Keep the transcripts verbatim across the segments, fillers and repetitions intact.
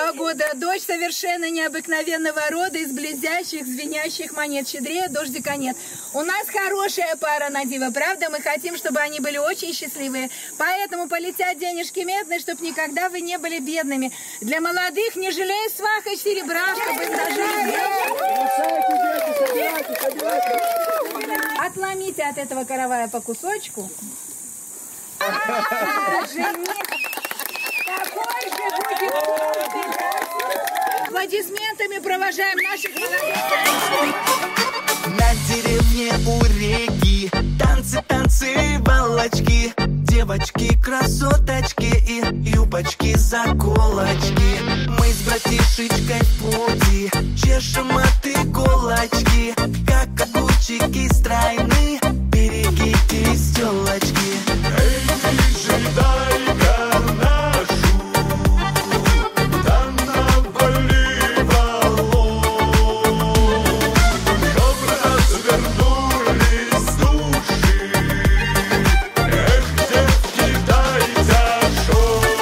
два года. Дочь совершенно необыкновенного рода, из блестящих, звенящих монет. Щедрее дождика нет. У нас хорошая пара на диво, правда? Мы хотим, чтобы они были очень счастливые. Поэтому полетят денежки медные, чтобы никогда вы не были бедными. Для молодых не жалей сваха и серебра, чтобы их зажили. Отломите от этого каравая по кусочку. Аплодисментами провожаем наших молодых. На деревне у реки танцы, танцы, балочки. Девочки, красоточки и юбочки, заколочки. Мы с братишечкой в пути чешем от иголочки. Как огурчики стройны, берегитесь, тёлочки. Эй, диджей, дай-ка нашу, да навали волос, чтоб развернулись души. Эх, девки, дайте шоу.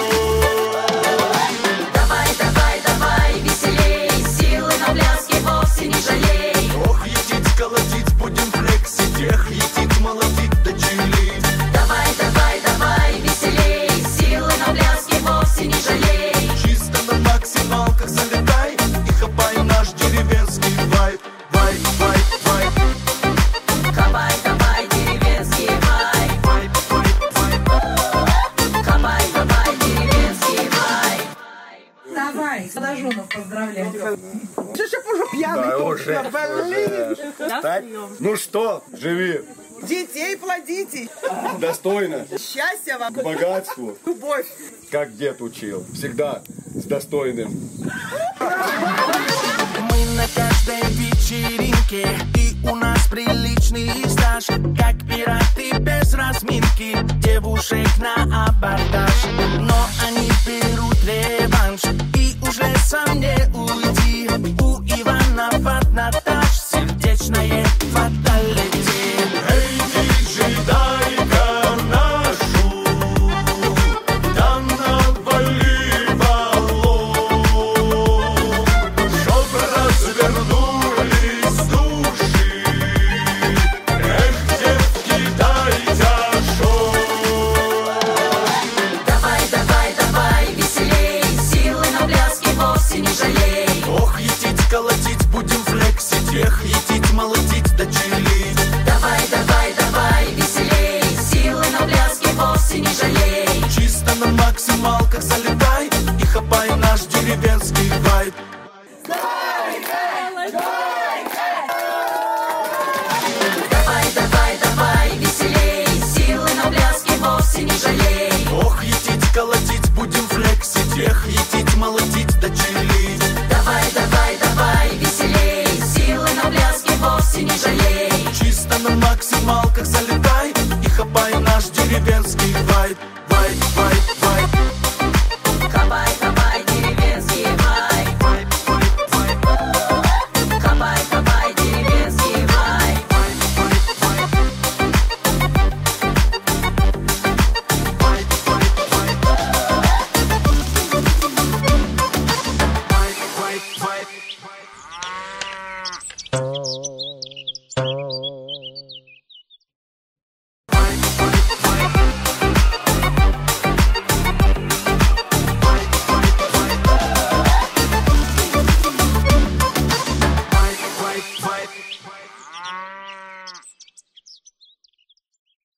Давай, давай, давай, веселей, силы на пляске вовсе не жалей. Ох, едить, колотить, будем флексить, эх, едить, молотить, да чилить. Давай, давай, давай, веселей, силы на пляске вовсе не жалей. Чисто на максималках залетай и хапай наш деревенский вайб, вайб, вайб, вайб. Хапай, хапай, деревенский вайб. Вайб, вайб, вайб. Хапай, хапай, деревенский вайб. Давай, молодоженов поздравляю. Шишек уже пьяный. Да точно, уже, блин. уже. Так, ну что, живи Детей плодите. достойно, Счастья вам. к богатству, Любовь. как дед учил, всегда с достойным. Мы на каждой вечеринке, и у нас приличный стаж. Как пираты без разминки, девушек на